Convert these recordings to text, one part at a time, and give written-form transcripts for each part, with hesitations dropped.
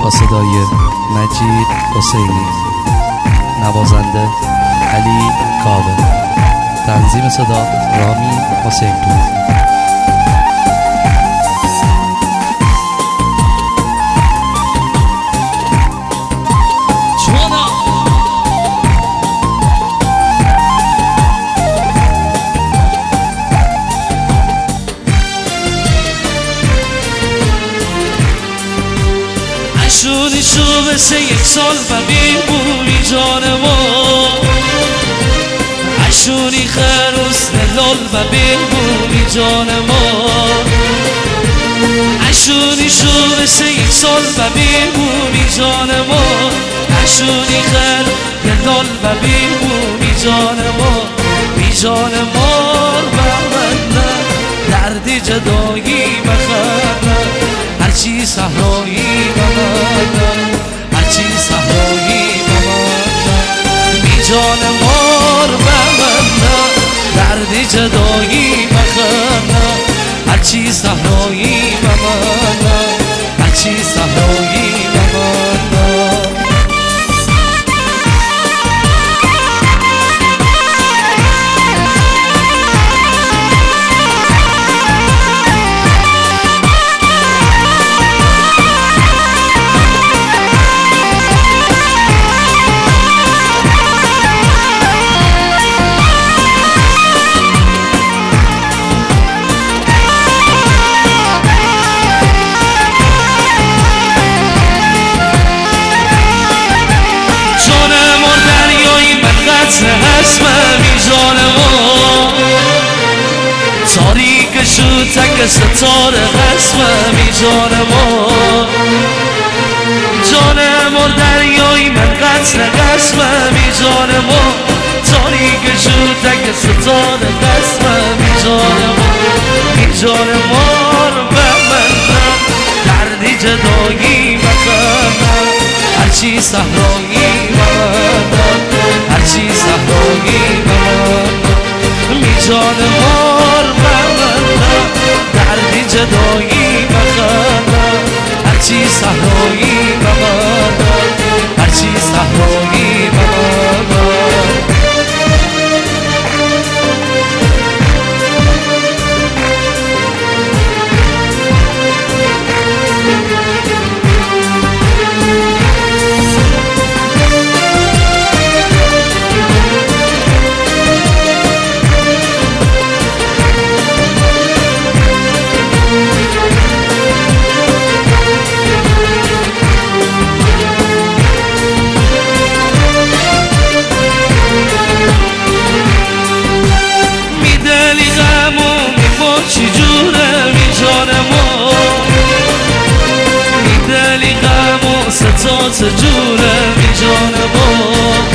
با صدای مجید حسینی، نوازنده علی کاوه، تنظیم صدا رامی حسینپور. شونی شو بسه یک سال و بیمونی جان ما، عشونی خروس نلال و بیمونی جان ما، عشونی شو بسه یک سال و بیمونی جان ما، عشونی خروس نلال و بیمونی جان ما، بی جان مار بمنه دردی جدایی مخنه، هرچی صحرایی بمانم، هرچی صحرایی بمانم، بی جان مار بمانم دردی جدایی مخنم، هرچی صحرایی بمانم، هرچی صحرایی بمانم. اسمم جان ما تاریک شد تک ستاره، اسمم جان ما جان ما دریای من قطر، اسمم جان ما تاریک شد تک ستاره، اسمم جان ما، این جان ما رو به من دردی جدایی مخنم، هرچی صحرایی بمانم، هرچی صحرایی بمانم، می جان مار بمانم دردی جدایی مخنم، هرچی صحرایی بمانم، هرچی صحرایی بمانم. چجوره می جان ما میدلی غم و ستات جوره می جان ما،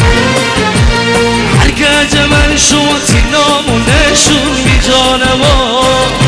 هر گج من شوتی نام و نشون می جان ما،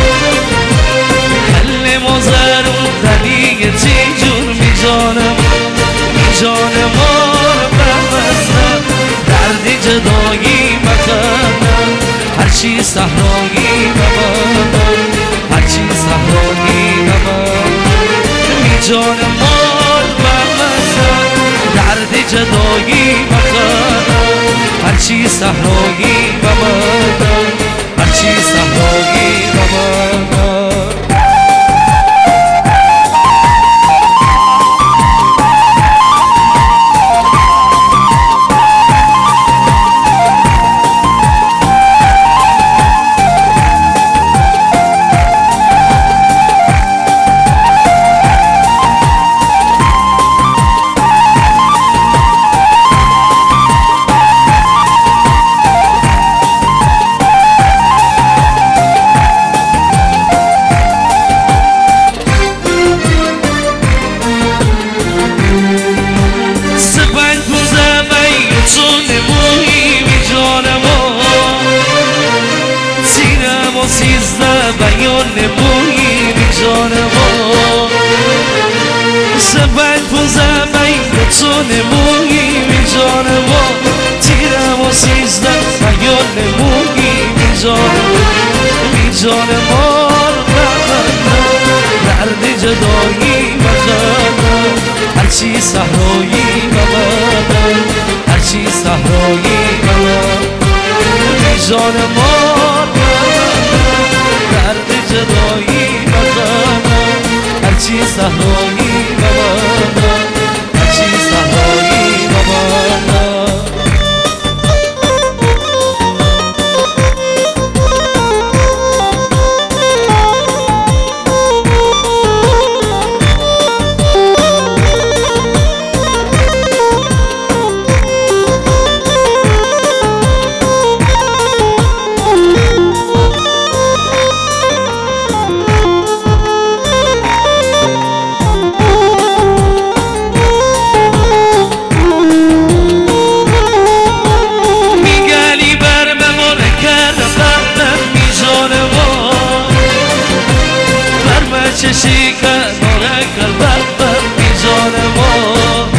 کل ما زرون دلیه تی جون می جان ما، می جان ما بمزن دردی جدایی مخنم، هرچی صحرایی بمانم، هرچی صحرایی بمانم، می جان مار بمانم دردی جدایی مخنم، هرچی صحرایی بمانم، هرچی صحرایی بمانم. بیان نمویی بی جان ما، سبک پوزه بین تو نمویی بی جان ما، تیرم و سیزده بیان نمویی بی جان ما، بی جان ما درد جدایی مخنم، جان ما درد جدایی بخانم هرچی صحرایی ببانم هرچی صحرایی ببانم چشی کناره قلبم میزان ما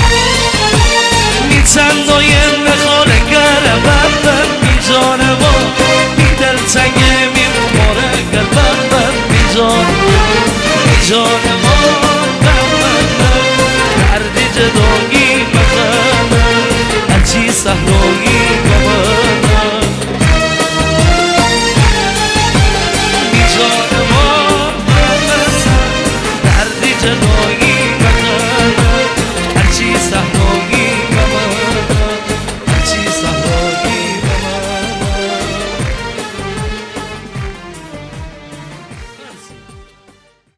میتن دایم نخوره گربم میزان ما میدل تنگه میماره قلبم میزان